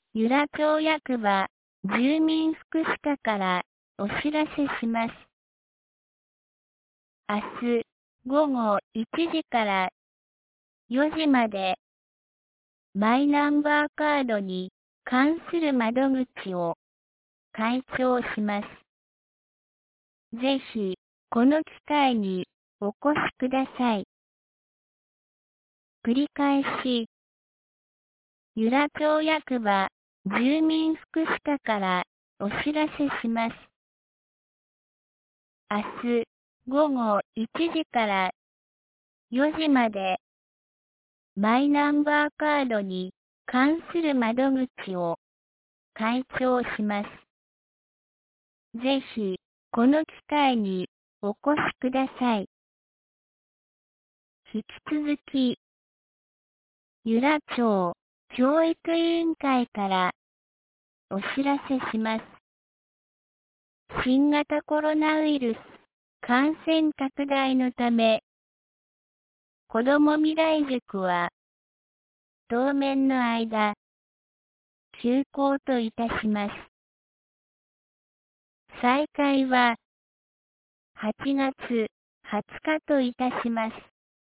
由良町役場、住民福祉課からお知らせします。明日午後1時から4時まで、マイナンバーカードに関する窓口を開庁します。ぜひ、この機会にお越しください。繰り返し、由良町役場、住民福祉課からお知らせします。明日午後1時から4時まで、マイナンバーカードに関する窓口を開庁します。ぜひ、この機会にお越しください。引き続き、由良町教育委員会からお知らせします。新型コロナウイルス感染拡大のため、子ども未来塾は当面の間、休校といたします。再開は8月20日といたします。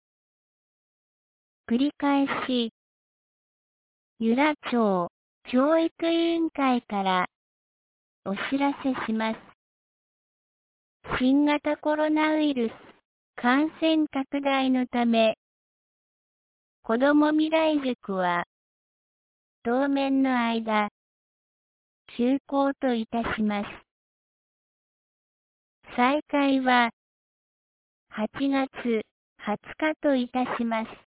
繰り返し、由良町教育委員会からお知らせします。新型コロナウイルス感染拡大のため、子ども未来塾は当面の間、休校といたします。再開は8月20日といたします。